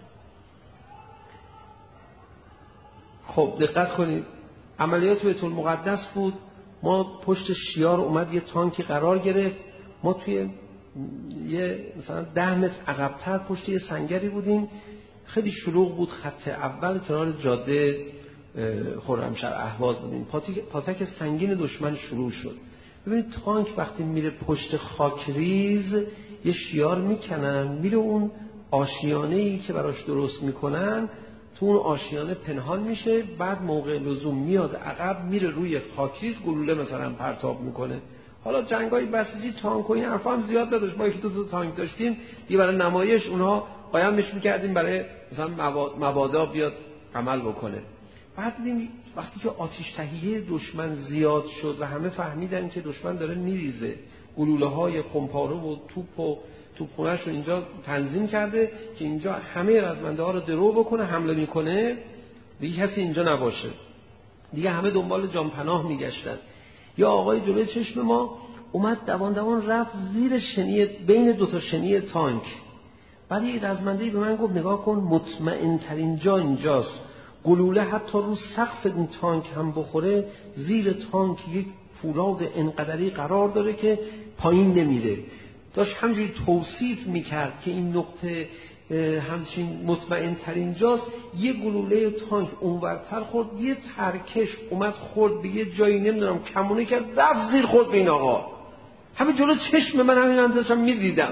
خب دقت کنید عملیات بیت المقدس بود. ما پشت شیار اومد یه تانکی قرار گرفت. ما توی یه مثلا 10 متر عقب‌تر پشت یه سنگری بودیم. خیلی شلوغ بود. خط اول کنار جاده خرمشهر اهواز بودیم. پاتک سنگین دشمن شروع شد. ببینید تانک وقتی میره پشت خاکریز یه شیار میکنن میره اون آشیانه‌ای که براش درست میکنن تو اون آشیانه پنهان میشه. بعد موقع لزوم میاد عقب میره روی خاکریز گلوله مثلا پرتاب میکنه. حالا جنگای بسیجی تانک و این حرفا هم زیاد نداشت. ما 1-2 تانک داشتیم دیگه برای نمایش اونها قایمش میکردیم برای مثلا مبادا بیاد عمل بکنه. بعد دیدیم وقتی که آتش تهیه دشمن زیاد شد و همه فهمیدن که دشمن داره میریزه گلوله های خمپاره و توپ و توپخونه‌اش رو اینجا تنظیم کرده که اینجا همه رزمنده ها رو درو بکنه حمله میکنه دیگه کسی اینجا نباشه. دیگه همه دنبال جان پناه میگشتن. یا آقای جلوی چشم ما اومد دوان رفت زیر شنی بین 2 تا شنی تانک. بعد یه رزمنده‌ای به من گفت نگاه کن مطمئن ترین جا اینجاست. گلوله حتی رو سقف این تانک هم بخوره زیر تانک یک فولاد انقدری قرار داره که پایین نمیره. داشت همجوری توصیف میکرد که این نقطه همچین مطمئن ترین جاست. یه گلوله تانک اونورتر خورد یه ترکش اومد خورد به یه جایی نمیدونم کمونه کرد رفت زیر خورد به این آقا. همین جلو چشم من همین اندازم میدیدم.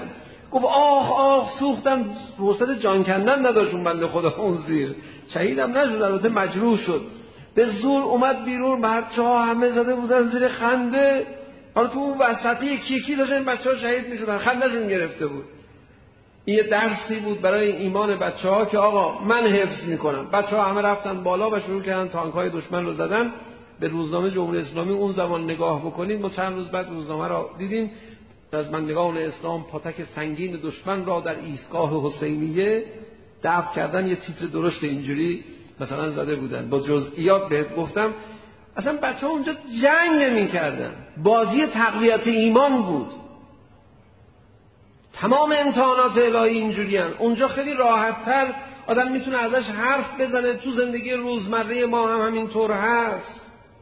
گفت آخ سوختم، فرصت جان کندن نداشت اون بنده خدا اون زیر، شهیدم نشد، البته مجروح شد. به زور اومد بیرون، بچه‌ها همه زده بودن زیر خنده. حالا تو اون وسطی یکی داشتن بچه‌ها شهید می‌شدن، خنده‌شون گرفته بود. این یه درسی بود برای ایمان بچه‌ها که آقا من حفظ می‌کنم. بچه‌ها همه رفتن بالا و شروع کردن تانک‌های دشمن رو زدن. به روزنامه جمهوری اسلامی اون زمان نگاه بکنید، ما چند روز بعد روزنامه را دیدیم، از بندگان اسلام پاتک سنگین دشمن را در ایستگاه حسینیه دفع کردن. یه تیتر درشت اینجوری مثلا زده بودن، با جزئیات بهت گفتم. اصلا بچه‌ها اونجا جنگ نمی‌کردن، بازی تقویت ایمان بود. تمام امتحانات الهی اینجوری هستند. اونجا خیلی راحت‌تر آدم میتونه ازش حرف بزنه. تو زندگی روزمره ما هم همینطور هست.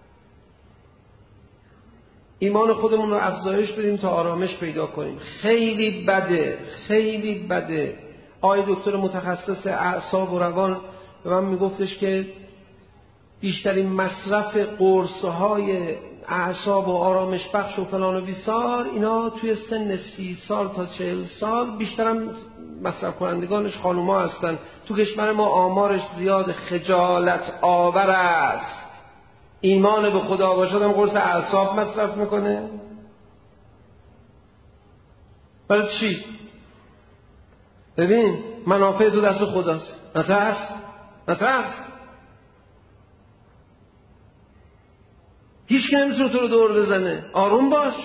ایمان خودمون رو افزایش بدیم تا آرامش پیدا کنیم. خیلی بده. آقای دکتر متخصص اعصاب و روان به من میگفتش که بیشترین مصرف قرص‌های اعصاب و آرامش بخش و فلان و بیسار اینا توی سن 30 سال تا 40 سال بیشترم مصرف کنندگانش خانوما هستن. تو کشور ما آمارش زیاد، خجالت آور است. ایمان به خدا باشدم قرص اعصاب مصرف میکنه. برای چی؟ ببین منافع تو دست خداست. نترس. هیچ که نمیتونه تو رو دور بزنه. آروم باش.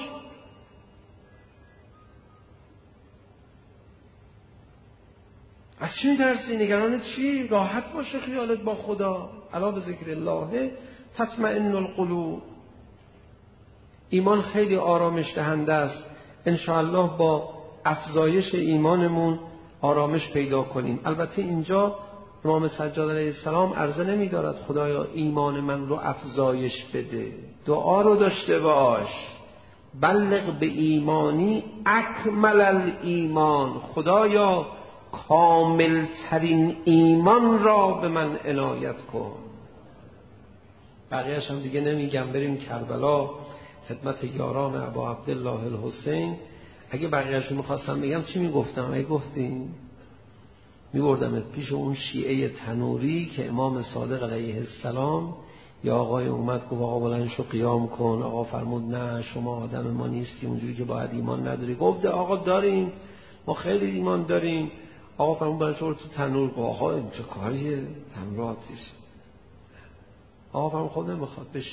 از چی میترسی؟ نگران چی؟ راحت باشه خیالت با خدا. الا به ذکر الله تطمئن القلوب. ایمان خیلی آرامش دهنده است. انشاءالله با افزایش ایمانمون آرامش پیدا کنیم. البته اینجا امام سجاد علیه السلام عرضه نمی دارد خدایا ایمان من رو افزایش بده. دعا رو داشته باش. بلغ به ایمانی اکمل الایمان. خدایا کامل ترین ایمان را به من عنایت کن. بقیه‌اش هم دیگه نمیگم. بریم کربلا خدمت یاران ابا عبدالله الحسین. اگه بقیه‌اش رو میخواستم بگم چی میگفتم؟ اگه گفتیم میبردمت پیش اون شیعه تنوری که امام صادق علیه السلام یا آقای اومد گفت آقا بلند شو قیام کن. آقا فرمود نه شما آدم ما نیستی اونجوری که باید ایمان نداری. گفت آقا داریم، ما خیلی ایمان داریم. آقا فرمود بلند شو تو تنور. گفت آقا این چه کاریه؟ تنور آتیش. آقا فرمود خود نمیخواد بشه.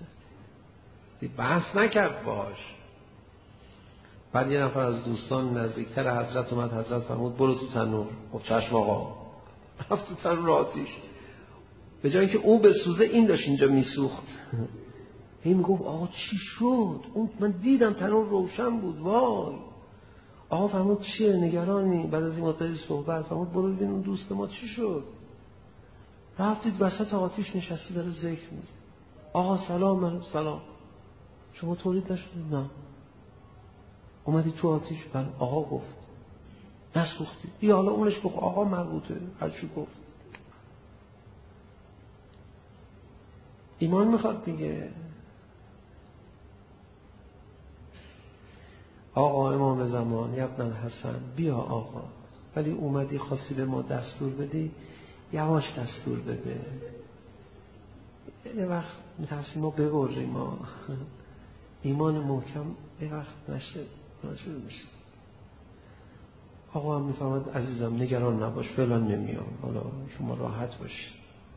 بحث نکرد باش. بعد یه نفر از دوستان نزدیکتر حضرت اومد. حضرت فرمود برو تو تنور. خب چشم آقا. رفت تو تنور آتیش. به جای اینکه اون بسوزه این داشت اینجا میسوخت. این گفت آقا چی شد؟ اون من دیدم تنور روشن بود. وای. آقا فرمود چیه نگرانی؟ بعد از این مدتی صحبت فرمود برو ببین اون دوست ما چی شد. رفتید وسط آتیش نشستی داره ذکر میگه. آقا سلام. شما تولید نشدید؟ نه. اومدی تو آتیش؟ بله. آقا گفت نسوختی. یا حالا اونش گفت آقا مربوطه هرچی گفت. ایمان میخواد دیگه. آقا امام زمان ابن الحسن بیا آقا، ولی اومدی خواستی به ما دستور بدی، یواش دستور بده. یه وقت میترسی ما ببریم. ما ایمان محکم یه وقت نشه میشه. آقا هم میفهمد عزیزم نگران نباش فعلا نمیام، حالا شما راحت باشی.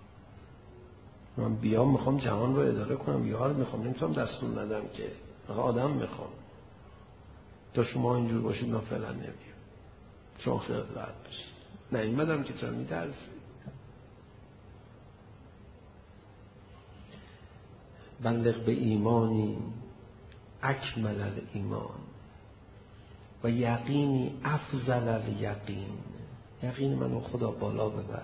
من بیام میخوام جهان رو اداره کنم، یار میخوام، نمیتونم دستور ندم که آدم میخوام. تا شما اینجور باشید من فعلا نمیام، شما خیالت راحت باشید. نیومدم که چرا میترسی. بلغ به ایمانی اکمل الایمان و یقینی افضل الیقین. یقین منو خدا بالا ببر.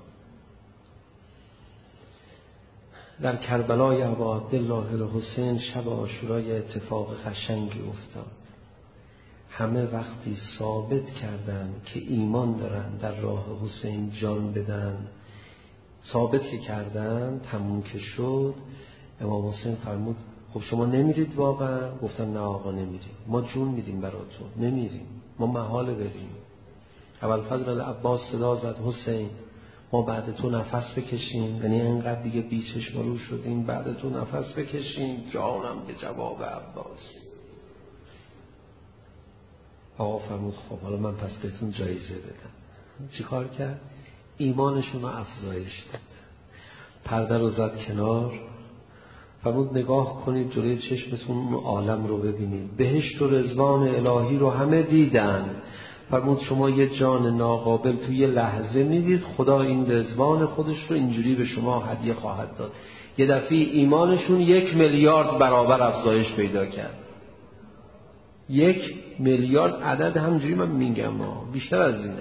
در کربلای ابا عبدالله الحسین شب عاشورای اتفاق قشنگی افتاد. همه وقتی ثابت کردن که ایمان دارن در راه حسین جان بدن، ثابت که کردن، تموم که شد، امام حسین فرمود خب شما نمیرید واقعا؟ گفتن نه آقا نمیریم، ما جون میدیم براتون، نمیریم. ما محاله بریم. ابوالفضل عباس صدا زد حسین ما بعد تو نفس بکشیم، یعنی اینقدر دیگه بیچشم‌رو شدیم، بعد تو نفس بکشیم. جانم به جواب عباس. آقا فرمود خب حالا من پس بهتون جایزه بدم. چی کار کرد؟ ایمانشون رو افزایش داد. پرده رو زد کنار، فرمود نگاه کنید جلوی چشمتون اون عالم رو ببینید، بهشت و رضوان الهی رو همه دیدن. فرمود شما یه جان ناقابل تو یه لحظه میدید، خدا این رضوان خودش رو اینجوری به شما هدیه خواهد داد. یه دفعه ایمانشون 1 میلیارد برابر افزایش پیدا کرد. 1 میلیارد عدد همجوری من میگم بیشتر از اینا.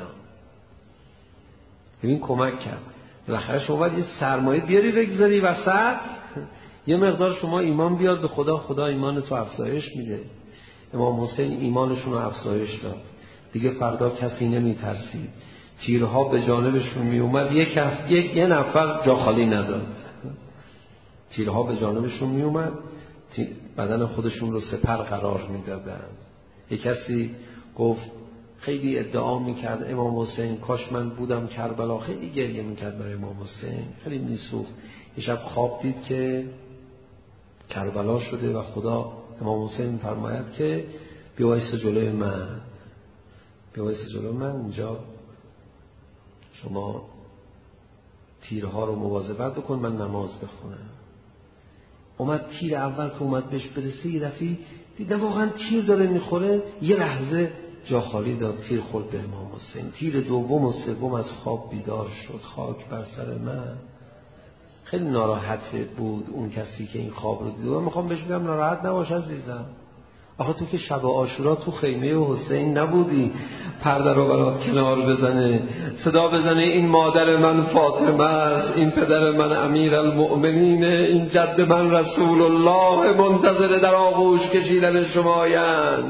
ببین کمک کرد. بالاخره شما باید یه سرمایه بیاری بگذاری وسط، یه مقدار شما ایمان بیاد به خدا، خدا ایمان تو افزایش میده. امام حسین ایمانشون رو افزایش داد. دیگه فردا کسی نمیترسید، تیرها به جانبشون میومد، یه نفر جا خالی نداد. تیرها به جانبشون میومد، بدن خودشون رو سپر قرار میدادن. یک کسی گفت خیلی ادعا میکرد امام حسین کاش من بودم کربلا، خیلی گریه میکرد برای امام حسین، خیلی میسوخت. یه شب خواب دید که کربلا شده و خدا امام حسین میفرماید که بیایست جلوی من، بیایست جلوی من، اینجا شما تیرها رو مواظبت بکن، من نماز بخونم. اومد تیر اول که اومد بهش برسه، یه دفعه دیدم واقعا تیر داره میخوره، یه لحظه جا خالی داد، تیر خورد به امام حسین. تیر دوم و سوم از خواب بیدار شد، خاک بر سر من. خیلی ناراحت بود اون کسی که این خواب رو دید. من میخوام بهش بگم ناراحت نباش عزیزم، آخه تو که شب عاشورا تو خیمه حسین نبودی پرده رو برات کنار بزنه، صدا بزنه این مادر من فاطمه است، این پدر من امیرالمؤمنینه، این جد من رسول الله، منتظر در آغوش کشیدن شمایند.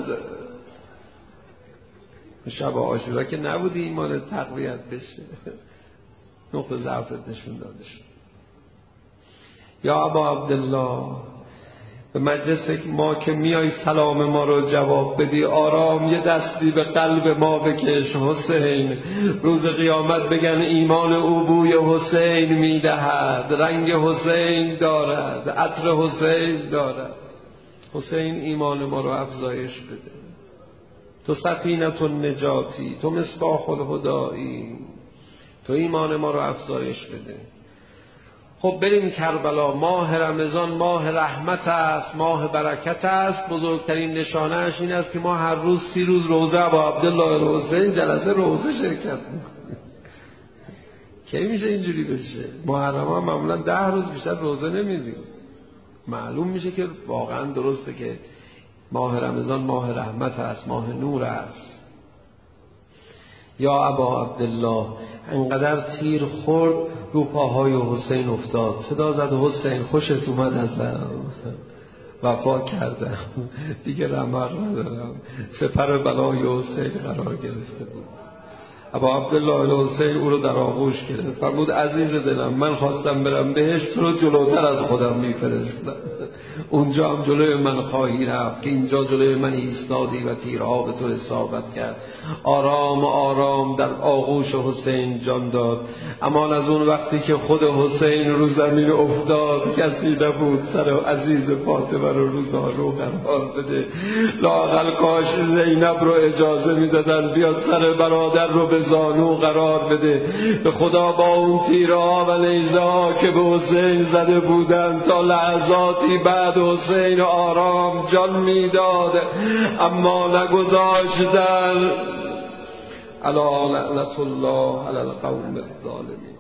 شب عاشورا که نبودی ایمان تقویت بشه. نقطه ضعفت نشون داده شد. یا ابا عبدالله، به مجلس ما که میای سلام ما رو جواب بدی، آرام یه دستی به قلب ما بکش. حسین روز قیامت بگن ایمان او بوی حسین میدهد، رنگ حسین دارد، عطر حسین دارد. حسین ایمان ما رو افزایش بده. تو سفینة النجاتی، تو مصباح الهدایی، تو ایمان ما رو افزایش بده. خب بریم کربلا. ماه رمضان ماه رحمت است، ماه برکت است. بزرگترین نشانهش این است که ما هر روز 30 روز روزه ابا عبدالله الحسین جلسه روزه شرکت میکنیم. کی میشه اینجوری بشه؟ محرم ها معمولا 10 روز بیشتر روزه نمیدیم. معلوم میشه که واقعا درسته که ماه رمضان ماه رحمت است، ماه نور است. یا ابا عبدالله، انقدر تیر خورد رو پاهای حسین افتاد، صدا زد حسین خوشت اومد ازم، وفا کردم، دیگه رمق ندارم. سپر بلای حسین قرار گرفته بود. ابا عبدالله الحسین او رو در آغوش گرفت، فرمود عزیز دلم من خواستم برم بهشت، تو رو جلوتر از خودم میفرستم. اونجا هم جلوی من خواهی رفت که اینجا جلوی من ایستادی و تیرها به تو اصابت کرد. آرام آرام در آغوش حسین جان داد. اما از اون وقتی که خود حسین رو زمین افتاد کسی نبود سر عزیز فاطمه رو زانو قرار بده. لااقل کاش زینب رو اجازه میدادن بیاد سر برادر رو به زانو قرار بده. به خدا با اون تیرها و نیزه‌ها که به حسین زده بودن تا لحظاتی بعد حسین آرام جان میداد، اما نگذاشتن. الا لعنت الله علی القوم الظالمین.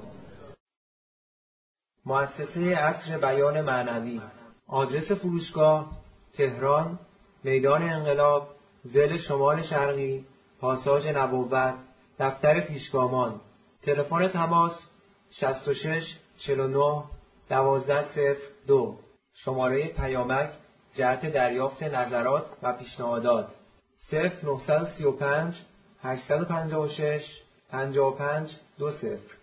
مؤسسه عصر بیان معنوی. آدرس فروشگاه: تهران، میدان انقلاب، ضلع شمال شرقی، پاساژ نبوت، دفتر پیشگامان. تلفن تماس 66 49 1202. شماره پیامک جهت دریافت نظرات و پیشنهادات 0935 856 55 20.